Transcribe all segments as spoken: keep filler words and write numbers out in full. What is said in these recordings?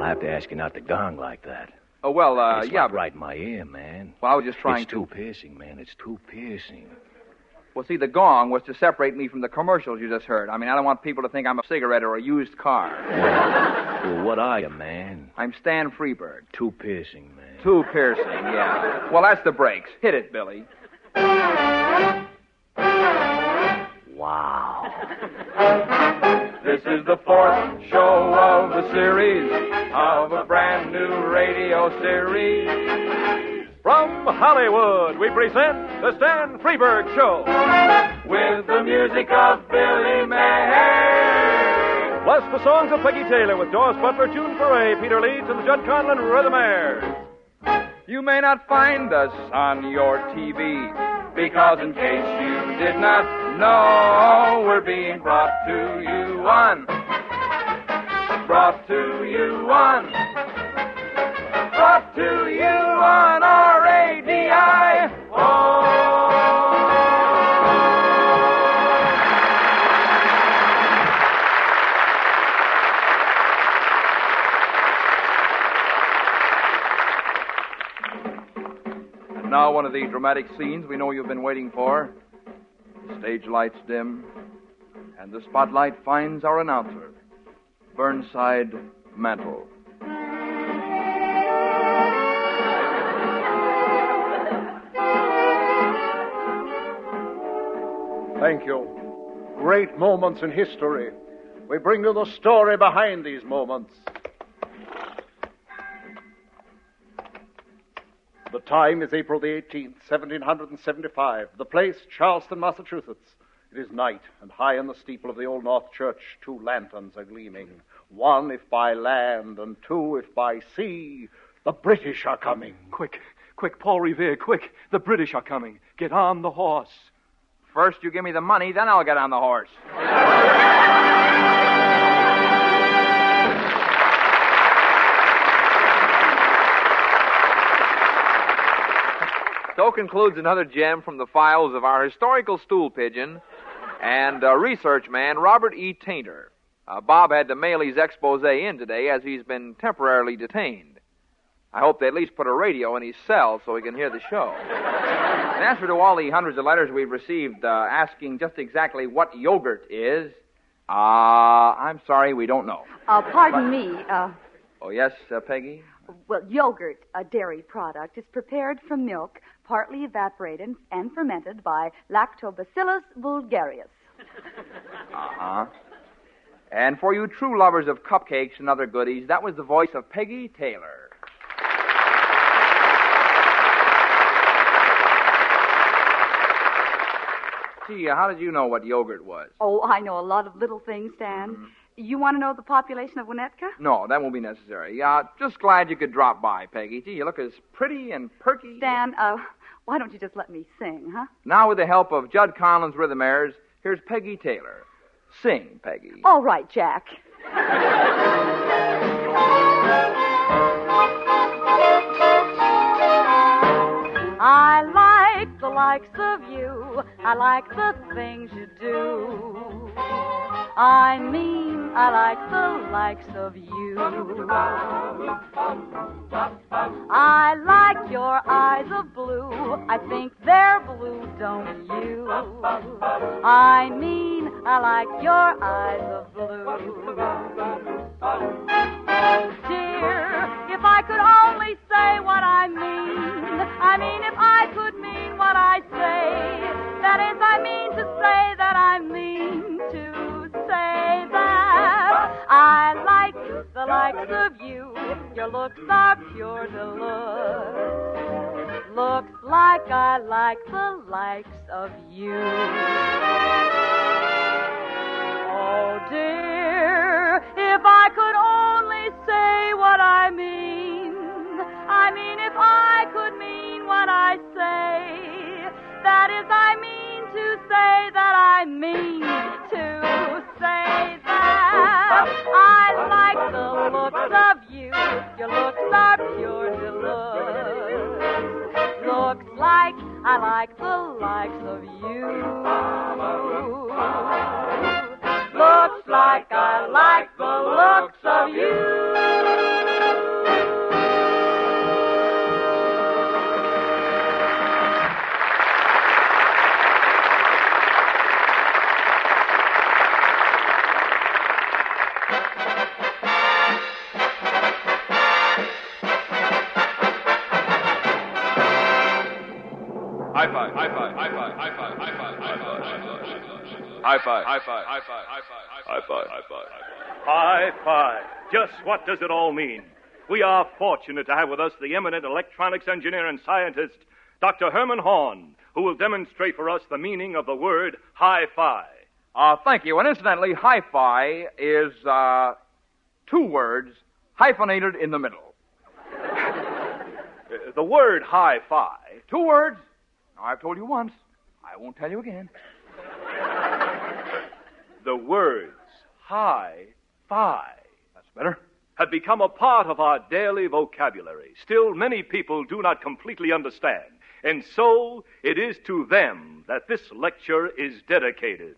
I have to ask you not to gong like that. Oh, well, uh, it's yeah. like but... right in my ear, man. Well, I was just trying it's to... It's too piercing, man. It's too piercing. Well, see, the gong was to separate me from the commercials you just heard. I mean, I don't want people to think I'm a cigarette or a used car. Well, well what are you, man? I'm Stan Freberg. Too piercing, man. Too piercing, yeah. Well, that's the brakes. Hit it, Billy. Wow. This is the fourth show of the series of a brand new radio series. From Hollywood, we present The Stan Freberg Show. With the music of Billy Mayer. Plus the songs of Peggy Taylor with Doris Butler, June Foray, Peter Leeds, and the Judd Conlon Rhythmaires. You may not find us on your T V, because in case you did not know, we're being brought to you on. Brought to you on. Brought to you on R A D I O. And now one of the dramatic scenes we know you've been waiting for. The stage lights dim, and the spotlight finds our announcer, Burnside Mantle. Thank you. Great moments in history. We bring you the story behind these moments. The time is April the eighteenth, seventeen seventy-five. The place, Charleston, Massachusetts. It is night, and high in the steeple of the Old North Church, two lanterns are gleaming. One if by land, and two if by sea. The British are coming. Quick, quick, Paul Revere, quick. The British are coming. Get on the horse. First you give me the money, then I'll get on the horse. So concludes another gem from the files of our historical stool pigeon and uh, research man, Robert E. Tainter. Uh, Bob had to mail his expose in today as he's been temporarily detained. I hope they at least put a radio in his cell so he can hear the show. In answer to all the hundreds of letters we've received uh, asking just exactly what yogurt is, uh, I'm sorry, we don't know. Uh, pardon me. Uh, oh, yes, uh, Peggy? Well, yogurt, a dairy product, is prepared from milk, partly evaporated and fermented by Lactobacillus vulgarius. Uh-huh. And for you true lovers of cupcakes and other goodies, that was the voice of Peggy Taylor. Gee, how did you know what yogurt was? Oh, I know a lot of little things, Stan. Mm-hmm. You want to know the population of Winnetka? No, that won't be necessary. Uh, just glad you could drop by, Peggy. Gee, you look as pretty and perky. Stan, uh, why don't you just let me sing, huh? Now, with the help of Judd Conlon's Rhythmaires, here's Peggy Taylor. Sing, Peggy. All right, Jack. I like the likes of you. I like the things you do. I mean, I like the likes of you. I like your eyes of blue. I think they're blue, don't you? I mean, I like your eyes of blue. Oh, dear, if I could only say what I mean. I mean, if I could mean what I say. That is, I mean to say that I mean to say that I like the likes of you. Your looks are pure delight. Looks like I like the likes of you. Oh, dear, if I could only say what I mean. I mean, if I could mean what I say. That is, I mean to say that I mean to say that I like the looks of you. Your looks are pure delight. Looks like I like the likes of you. Looks like I like the looks of you. high five, high five, high five, high five, high five, high five, high five, high five, high five, high five, high five. High five. Just what does it all mean? We are fortunate to have with us the eminent electronics engineer and scientist, Doctor Herman Horn, who will demonstrate for us the meaning of the word hi-fi. Uh, thank you. And incidentally, hi-fi is, uh, two words hyphenated in the middle. Uh, the word hi-fi. Two words. Now, I've told you once. I won't tell you again. The words hi-fi. That's better. Have become a part of our daily vocabulary. Still, many people do not completely understand. And so, it is to them that this lecture is dedicated.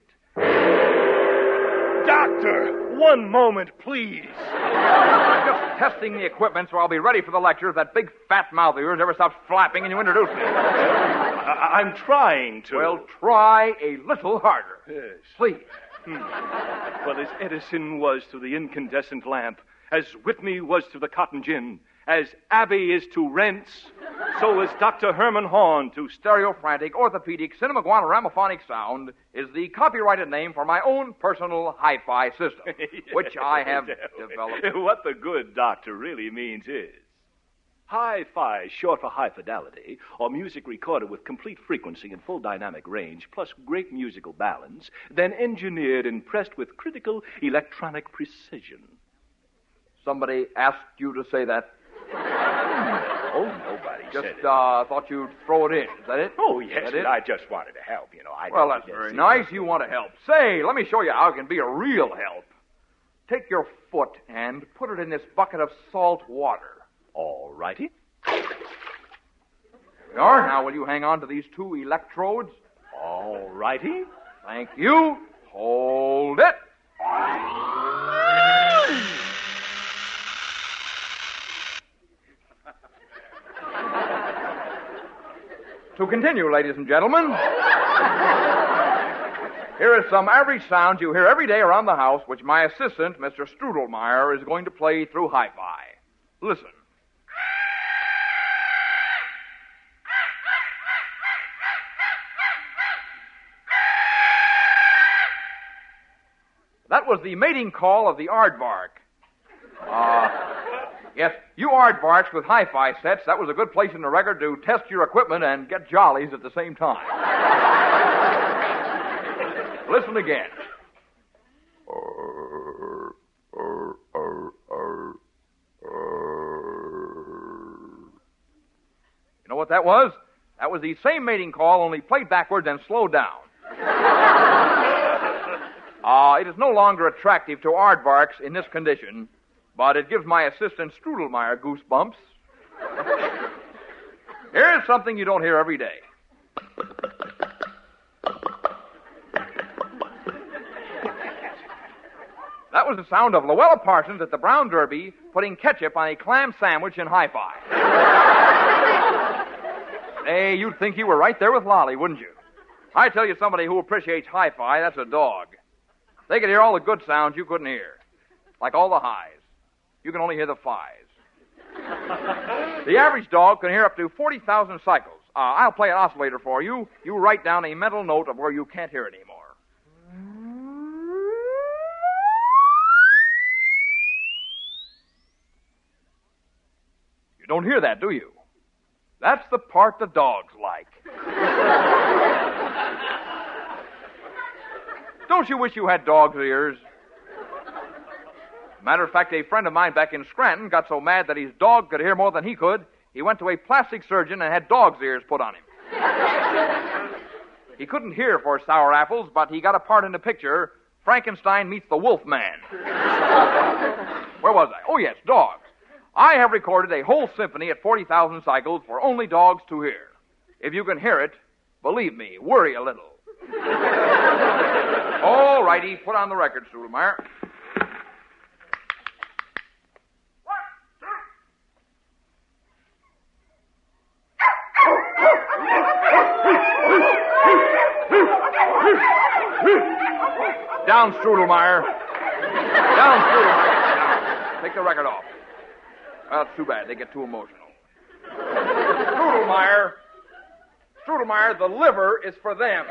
Doctor, one moment, please. I'm just testing the equipment so I'll be ready for the lecture if that big fat mouth of yours ever stops flapping and you introduce me. I- I'm trying to. Well, try a little harder. Yes. Please. Hmm. Well, as Edison was to the incandescent lamp, as Whitney was to the cotton gin, as Abbey is to rents, so is Doctor Herman Horn to Stereofrantic, orthopedic, cinemaguana-ramophonic sound is the copyrighted name for my own personal hi-fi system, which I have developed. What the good doctor really means is hi-fi, short for high fidelity, or music recorded with complete frequency and full dynamic range, plus great musical balance, then engineered and pressed with critical electronic precision. Somebody asked you to say that? Oh, nobody Just said it. uh, thought you'd throw it in. Is that it? Oh, yes, That and it? I just wanted to help, you know. I Well, don't that's guess very it- nice. You want to help. Say, let me show you how it can be a real help. Take your foot and put it in this bucket of salt water. All righty. There we are. Now, will you hang on to these two electrodes? All righty. Thank you. Hold it. To continue, ladies and gentlemen, here is some average sounds you hear every day around the house, which my assistant, Mister Strudelmeyer, is going to play through hi-fi. Listen. That was the mating call of the aardvark. Uh, yes, you aardvarks with hi-fi sets, that was a good place in the record to test your equipment and get jollies at the same time. Listen again. You know what that was? That was the same mating call, only played backwards and slowed down. Uh, it is no longer attractive to aardvarks in this condition, but it gives my assistant Strudelmeyer goosebumps. Here's something you don't hear every day. That was the sound of Luella Parsons at the Brown Derby putting ketchup on a clam sandwich in hi-fi. Hey, you'd think you were right there with Lolly, wouldn't you? I tell you, somebody who appreciates hi-fi, that's a dog. They could hear all the good sounds you couldn't hear. Like all the highs. You can only hear the fives. The average dog can hear up to forty thousand cycles. Uh, I'll play an oscillator for you. You write down a mental note of where you can't hear anymore. You don't hear that, do you? That's the part the dogs like. Don't you wish you had dog's ears? Matter of fact, a friend of mine back in Scranton got so mad that his dog could hear more than he could, he went to a plastic surgeon and had dog's ears put on him. He couldn't hear for sour apples, but he got a part in the picture, Frankenstein meets the Wolf Man. Where was I? Oh, yes, dogs. I have recorded a whole symphony at forty thousand cycles for only dogs to hear. If you can hear it, believe me, worry a little. All righty, put on the record, Strudelmeyer. Down, Strudelmeyer. Down, Strudelmeyer. Take the record off. Well, it's too bad. They get too emotional. Strudelmeyer. Strudelmeyer, the liver is for them.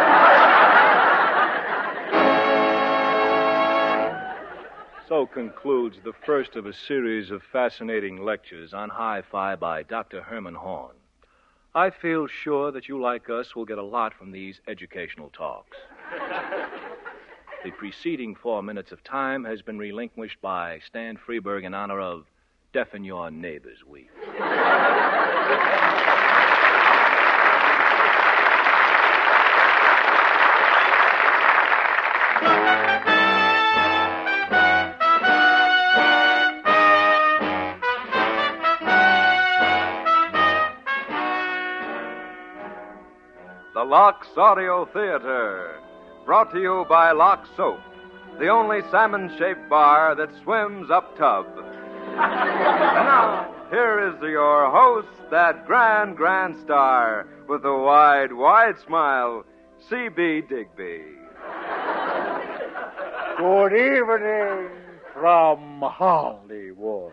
So concludes the first of a series of fascinating lectures on hi-fi by Doctor Herman Horn. I feel sure that you, like us, will get a lot from these educational talks. The preceding four minutes of time has been relinquished by Stan Freeberg in honor of Deafen Your Neighbors Week. The Locks Audio Theater, brought to you by Locks Soap, the only salmon-shaped bar that swims up tub. And now, here is your host, that grand, grand star with a wide, wide smile, C B Digby. Good evening from Hollywood.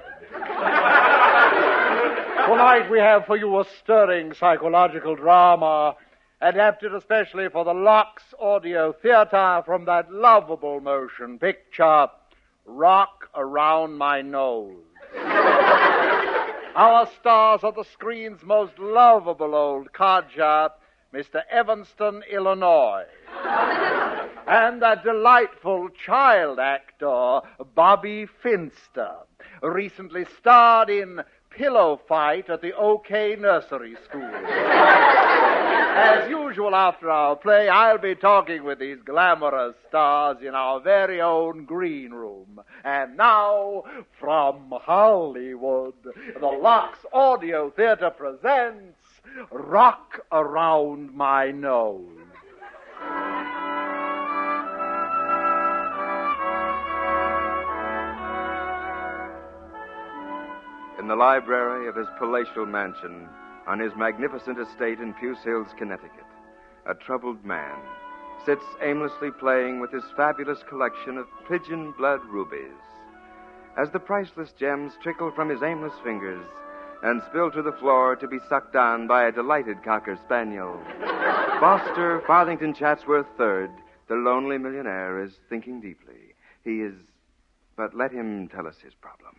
Tonight we have for you a stirring psychological drama adapted especially for the Locks Audio Theater from that lovable motion picture, Rock Around My Nose. Our stars are the screen's most lovable old codger, Mister Evanston, Illinois. And that delightful child actor, Bobby Finster, recently starred in Pillow Fight at the OK Nursery School. As usual, after our play, I'll be talking with these glamorous stars in our very own green room. And now, from Hollywood, the Locks Audio Theater presents Rock Around My Nose. In the library of his palatial mansion, on his magnificent estate in Puce Hills, Connecticut, a troubled man sits aimlessly playing with his fabulous collection of pigeon blood rubies. As the priceless gems trickle from his aimless fingers and spill to the floor to be sucked on by a delighted cocker spaniel, Foster Farthington Chatsworth the third, the lonely millionaire, is thinking deeply. He is... But let him tell us his problem.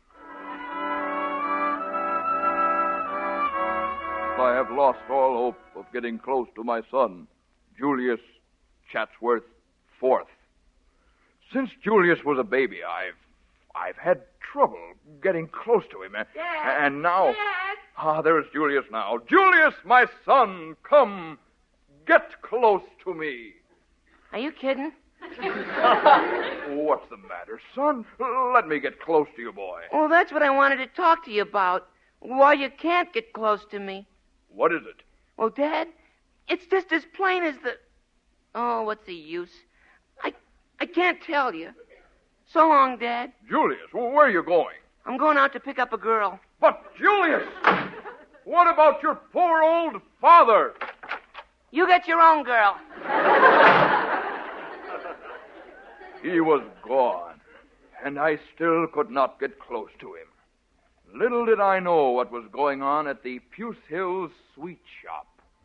I have lost all hope of getting close to my son, Julius Chatsworth the fourth. Since Julius was a baby, I've I've had trouble getting close to him. Dad, and now... Dad. Ah, there's Julius now. Julius, my son, come. Get close to me. Are you kidding? What's the matter, son? Let me get close to you, boy. Well, that's what I wanted to talk to you about. Why you can't get close to me. What is it? Well, Dad, it's just as plain as the... Oh, what's the use? I I can't tell you. So long, Dad. Julius, where are you going? I'm going out to pick up a girl. But, Julius, what about your poor old father? You get your own girl. He was gone, and I still could not get close to him. Little did I know what was going on at the Puce Hills Sweet Shop.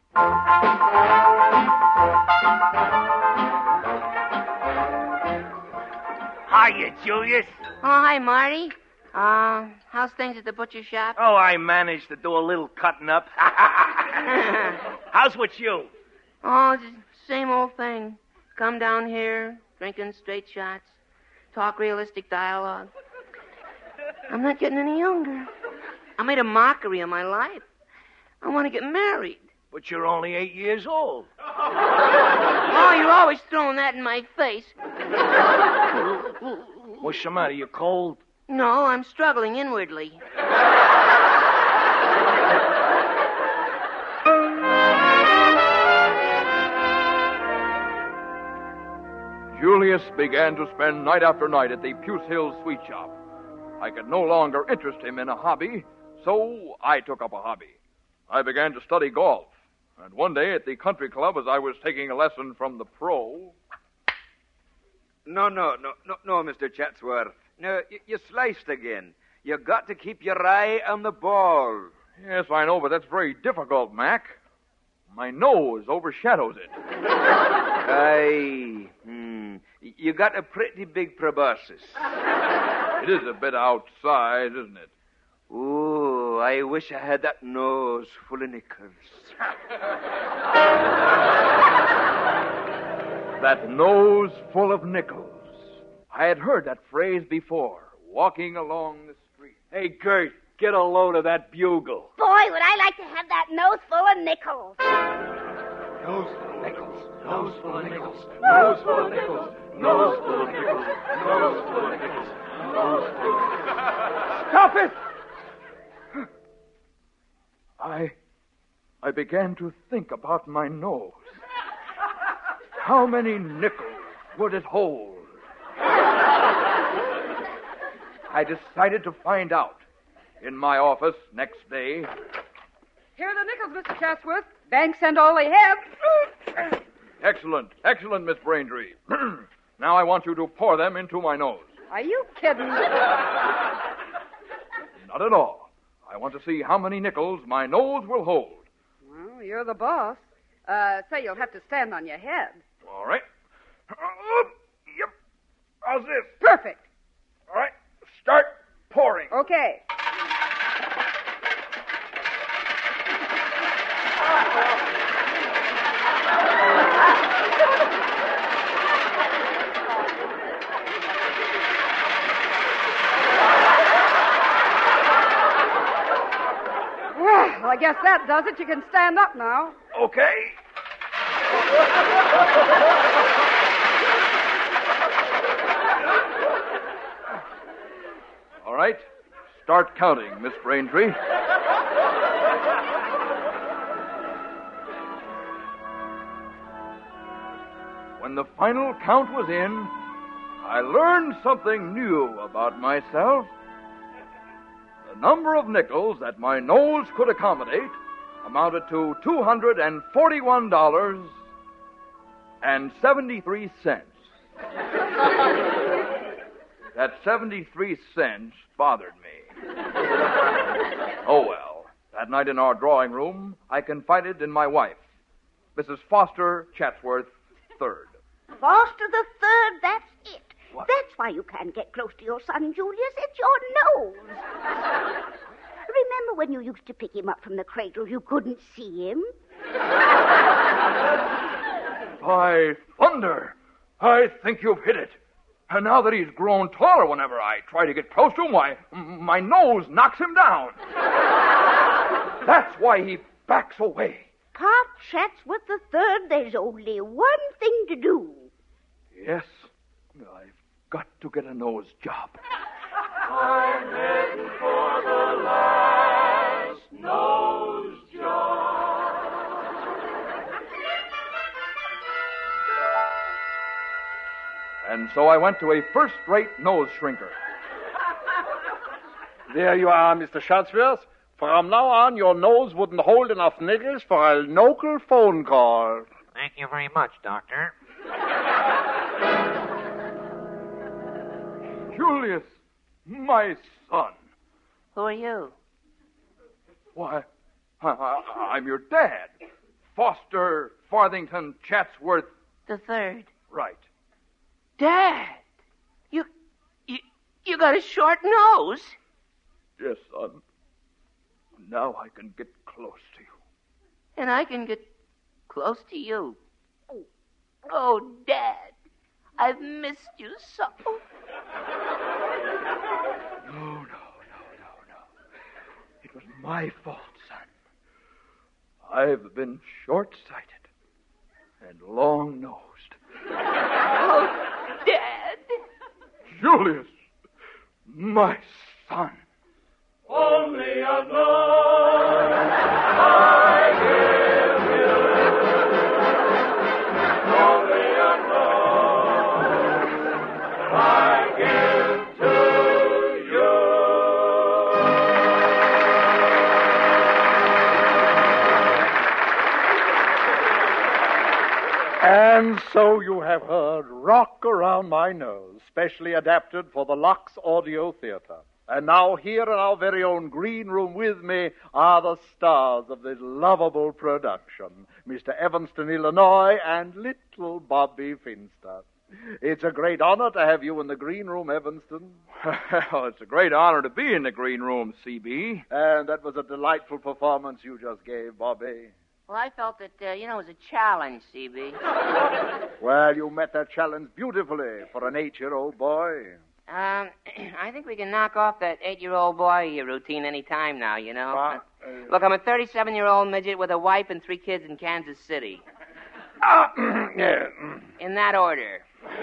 Hiya, Julius. Oh, hi, Marty. Uh, how's things at the butcher shop? Oh, I managed to do a little cutting up. How's with you? Oh, the same old thing. Come down here, drinking straight shots, talk realistic dialogue. I'm not getting any younger. I made a mockery of my life. I want to get married. But you're only eight years old. Oh, you're always throwing that in my face. What's the matter? You cold? No, I'm struggling inwardly. Julius began to spend night after night at the Puce Hills Sweet Shop. I could no longer interest him in a hobby, so I took up a hobby. I began to study golf. And one day at the country club, as I was taking a lesson from the pro... No, no, no, no, no, Mister Chatsworth. No, you, you sliced again. You got to keep your eye on the ball. Yes, I know, but that's very difficult, Mac. My nose overshadows it. Aye. Hmm. You got a pretty big proboscis. It is a bit outside, isn't it? Ooh, I wish I had that nose full of nickels. That nose full of nickels. I had heard that phrase before, walking along the street. Hey, Gert, get a load of that bugle. Boy, would I like to have that nose full of nickels. Nose full of nickels. Nose full of nickels. Nose full of nickels. Nose full of nickels. Nose full of nickels. Nose full of nickels. Stop it! I... I began to think about my nose. How many nickels would it hold? I decided to find out. In my office next day. Here are the nickels, Mister Chatsworth. Bank sent all they have. Excellent, excellent, Miss Braintree. Now I want you to pour them into my nose. Are you kidding? Not at all. I want to see how many nickels my nose will hold. Well, you're the boss. Uh, say, you'll have to stand on your head. All right. Uh, yep. How's this? Perfect. All right. Start pouring. Okay. Well, I guess that does it. You can stand up now. Okay. All right. Start counting, Miss Braintree. When the final count was in, I learned something new about myself. The number of nickels that my nose could accommodate amounted to two hundred forty-one dollars and seventy-three cents. That seventy-three cents bothered me. Oh, well. That night in our drawing room, I confided in my wife, Missus Foster Chatsworth Third. Foster the Third, that's it. What? That's why you can't get close to your son, Julius. It's your nose. Remember when you used to pick him up from the cradle, you couldn't see him? By thunder! I think you've hit it. And now that he's grown taller, whenever I try to get close to him, why, m- my nose knocks him down. That's why he backs away. Pop Chatsworth the Third, there's only one thing to do. Yes, I've got to get a nose job. I'm heading for the last nose job. And so I went to a first-rate nose shrinker. There you are, Mister Chatsworth. From now on, your nose wouldn't hold enough nickels for a local phone call. Thank you very much, Doctor. Julius, my son. Who are you? Why, I, I, I'm your dad. Foster Farthington Chatsworth. The third. Right. Dad, you, you, you got a short nose. Yes, son. Now I can get close to you. And I can get close to you. Oh, Dad, I've missed you so. No, no, no, no, no. It was my fault, son. I've been short-sighted and long-nosed. Oh, Dad. Julius, my son. Only a nose I give you. Only a nose I give to you. And so you have heard Rock Around My Nose, specially adapted for the Lux Audio Theater. And now here in our very own green room with me are the stars of this lovable production, Mister Evanston, Illinois, and little Bobby Finster. It's a great honor to have you in the green room, Evanston. Well, it's a great honor to be in the green room, C B. And that was a delightful performance you just gave, Bobby. Well, I felt that, uh, you know, it was a challenge, C B. Well, you met that challenge beautifully for an eight-year-old boy. Um, I think we can knock off that eight-year-old boy routine any time now, you know. Uh, uh, Look, I'm a thirty-seven-year-old midget with a wife and three kids in Kansas City. Uh, yeah. In that order.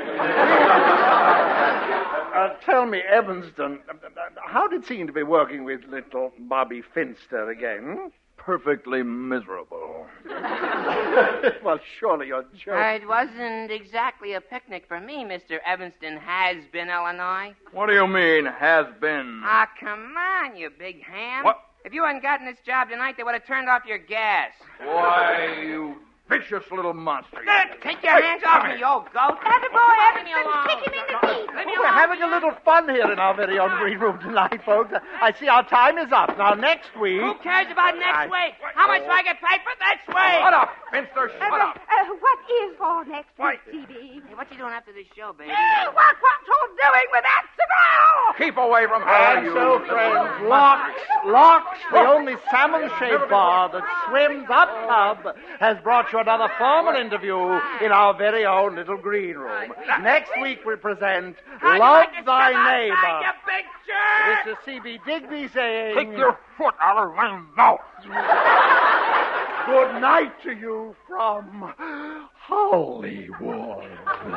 Uh, tell me, Evanston, how did it seem to be working with little Bobby Finster again? Perfectly miserable. Well, surely you're joking. It wasn't exactly a picnic for me, Mister Evanston Has-Been, Illinois. What do you mean, has been? Ah, come on, you big ham. What? If you hadn't gotten this job tonight, they would have turned off your gas. Why, you vicious little monster. Take your hands off me, you old goat. Attaboy, Leave me alone. Evanston. Kick him in the teeth. Leave me We're alone. having a little fun here in our very own green room tonight, folks. I see our time is up. Now, next week... Who cares about next I- week? How much do I get paid for next week? Shut up, Finster, shut Uh, up. uh, what is for next week, C B? Hey, what you doing after this show, baby? Hey, what, what you doing with that cigar? Keep away from her, And you so, little friends, monster. Locks, Locks, the only salmon-shaped bar that swims up pub, has brought you another formal interview in our very own little green room. Next week we present How'd you Love like to Thy step Neighbor. outside, you big jerk? This is C B Digby saying... Take your foot out of my mouth. Good night to you from Hollywood.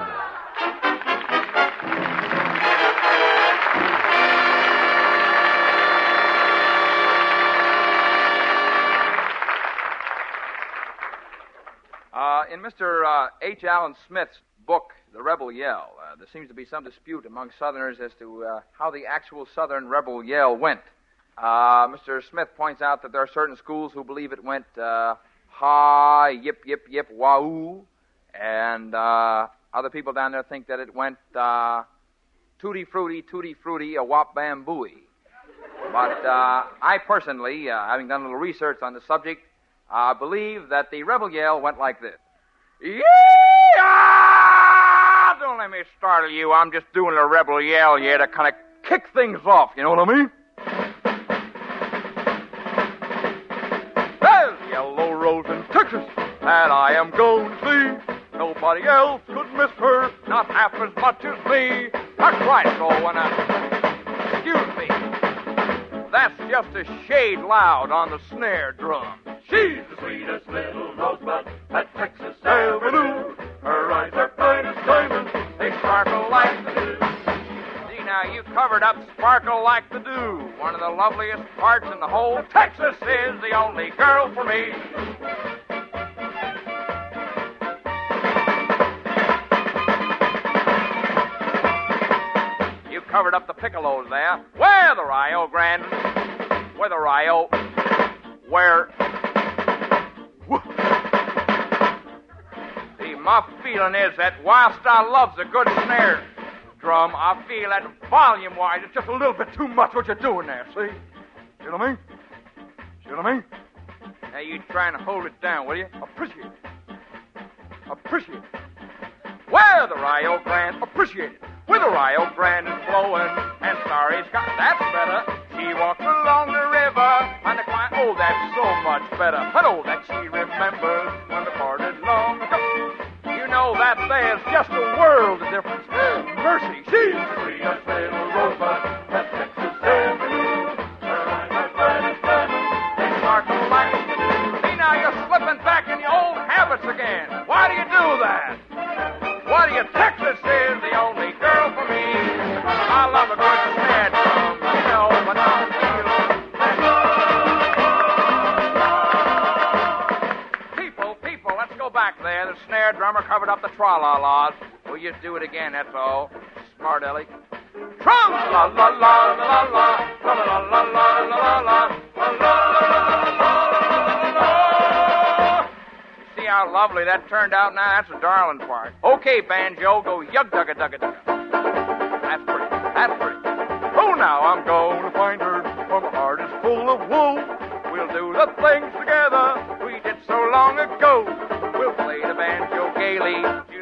Uh, in Mister Uh, H. Allen Smith's book, The Rebel Yell, uh, there seems to be some dispute among Southerners as to uh, how the actual Southern rebel yell went. Uh, Mister Smith points out that there are certain schools who believe it went uh, ha, yip, yip, yip, wahoo, and uh, other people down there think that it went uh, tutti frutti, tutti frutti, a wop bambooey. But uh, I personally, uh, having done a little research on the subject, I uh, believe that the rebel yell went like this. Yeah! Don't let me startle you. I'm just doing a rebel yell here to kind of kick things off. You know what I mean? There's Yellow Rose in Texas, and I am going to see. Nobody else could miss her, not half as much as me. That's right, so when I... Excuse me. That's just a shade loud on the snare drum. She's the sweetest little rosebud that Texas ever knew. Her eyes are bright as diamonds, they sparkle like the dew. See, now, you covered up Sparkle Like the Dew. One of the loveliest parts in the whole Texas is the only girl for me. You covered up the piccolos there. Where the Rio Grande? Where the Rio? Where? See, my feeling is that whilst I loves a good snare drum, I feel that volume-wise it's just a little bit too much what you're doing there, see? See what I mean? See what I mean? Now you try and hold it down, will you? Appreciate it. Appreciate it. Where the Rio Grande? Appreciate it. Where the Rio Grande is flowing and Starry's got that's better. She walks along the river and the quiet. Oh, that's so much better. But oh, that she remembers when the parted long ago. You know that there's just a world of difference. Mercy, she's the sweetest little rosebud that Texas ever knew. Her eyes are bright as diamonds, they sparkle like the dew. See, now you're slipping back in your old habits again. Why do you do that? Why do you? Texas is the only girl for me. I love a good snare drum, you know, but I feel. People, people, let's go back there. The snare drummer covered up the tra-la-las. Will you do it again, that's all. Smart Ellie. Tra-la-la-la-la-la-la, la-la-la-la-la-la-la, la-la-la-la-la-la-la. See how lovely that turned out now? That's the darling part. Okay, banjo, go yug-dugga-dugga-dugga. That's pretty. That's pretty. Oh, now. Now I'm going to find her, for my heart is full of wool. We'll do the things together we did so long ago. We'll play the banjo gaily.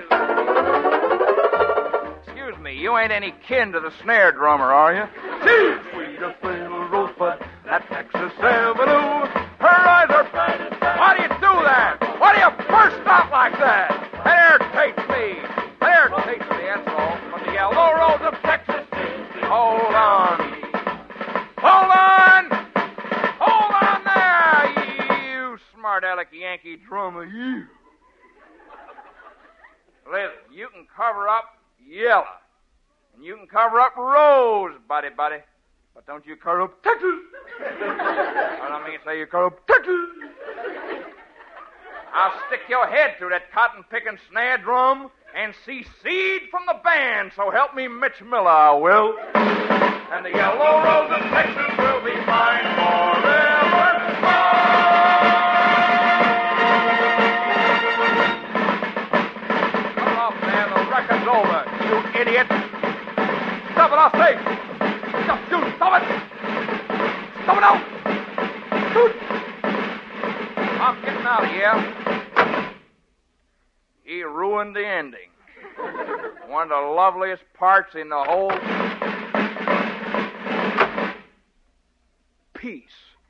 Excuse me, you ain't any kin to the snare drummer, are you? Gee, sweetest little rosebud, that Texas Avenue. Her eyes are... Why do you do that? Why do you burst out like that? That irritates me. That irritates me, that's all. From the yellow rose of Texas. Hold on. Hold on! Hold on there, you smart-aleck Yankee drummer, you. Listen, you can cover up yellow. And you can cover up rose, buddy, buddy. But don't you cover up Texas. I don't mean to say you cover up Texas. I'll stick your head through that cotton-picking snare drum and secede from the band, so help me Mitch Miller, I will. And the yellow rose of Texas will be mine forevermore. Come off, man, the record's over, you idiot. Stop it, I'll say. Stop, you, stop it. Stop it now. I'm getting out of here. He ruined the ending. One of the loveliest parts in the whole piece.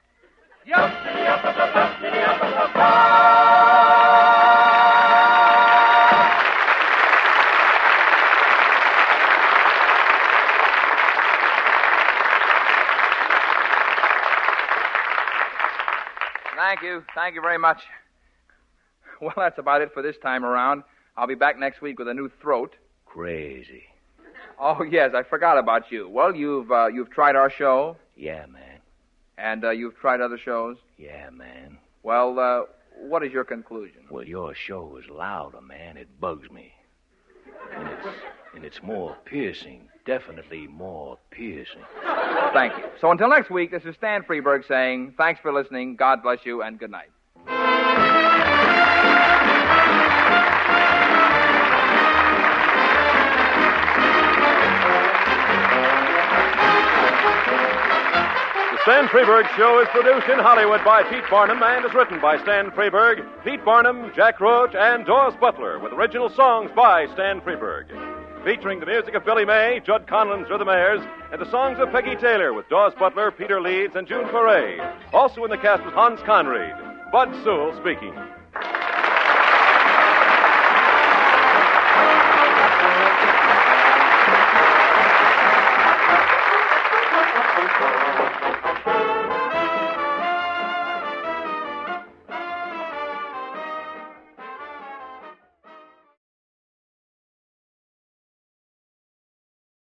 Thank you. Thank you very much. Well, that's about it for this time around. I'll be back next week with a new throat. Crazy. Oh, yes, I forgot about you. Well, you've uh, you've tried our show. Yeah, man. And uh, you've tried other shows. Yeah, man. Well, uh, what is your conclusion? Well, your show is louder, man. It bugs me. And it's, and it's more piercing. Definitely more piercing. Thank you. So until next week, this is Stan Freeberg saying thanks for listening, God bless you, and good night. The Stan Freeberg Show is produced in Hollywood by Pete Barnum and is written by Stan Freeberg, Pete Barnum, Jack Roach, and Doris Butler, with original songs by Stan Freeberg. Featuring the music of Billy May, Judd Conlon's Rhythmaires, and the songs of Peggy Taylor with Doris Butler, Peter Leeds, and June Foray. Also in the cast was Hans Conried. Bud Sewell speaking.